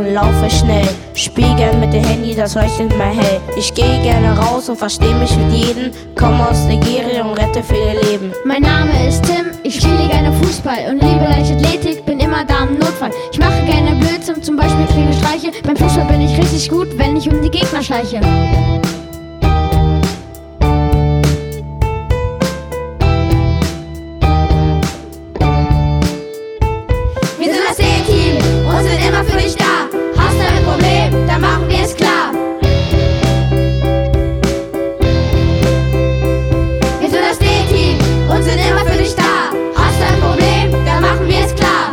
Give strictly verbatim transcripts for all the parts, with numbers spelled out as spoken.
und laufe schnell. Spiel gern mit dem Handy, das leuchtet mal hell. Ich gehe gerne raus und versteh mich mit jedem. Komme aus Nigeria und rette viele Leben. Mein Name ist Tim, ich spiele gerne Fußball und liebe Leichtathletik, bin immer da im Notfall. Ich mache gerne Blödsinn, zum Beispiel kriege Streiche. Beim Fußball bin ich richtig gut, wenn ich um die Gegner schleiche. Wir sind das D-Team und sind immer für dich da. Hast du ein Problem, dann machen wir es klar. Wir sind das D-Team und sind immer für dich da. Hast du ein Problem, dann machen wir es klar.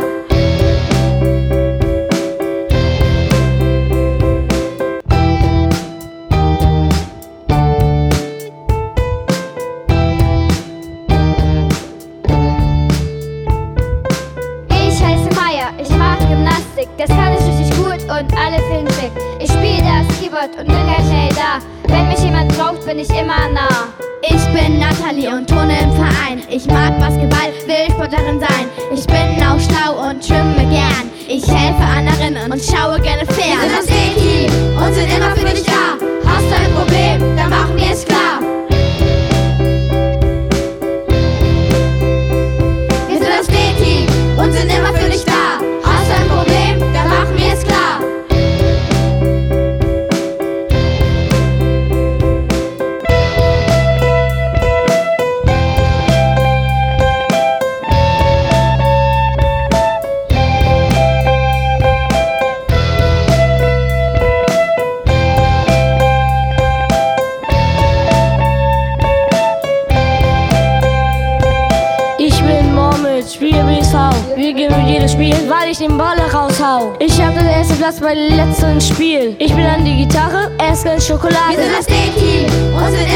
Ich mag Gymnastik, das kann ich richtig gut und alle finden schick. Ich spiele das Keyboard und bin ganz schnell da. Wenn mich jemand braucht, bin ich immer nah. Ich bin Nathalie und turne im Verein. Ich mag Basketball, will Sportlerin sein. Ich bin auch schlau und schwimme gern. Ich helfe anderen und schaue gerne fern. Wir sind das D-Team und sind immer für dich da. Hast du ein Problem, dann machen wir es klar. Wir sind das D-Team und sind immer für dich da. Hast du ein Problem, dann machen wir es klar. Spiel wie Sau. Wir gewinnen jedes Spiel, weil ich den Ball raushau. Ich hab den ersten Platz bei dem letzten Spiel. Ich bin an die Gitarre, er ist ganz Schokolade. Wir sind das D-Team und sind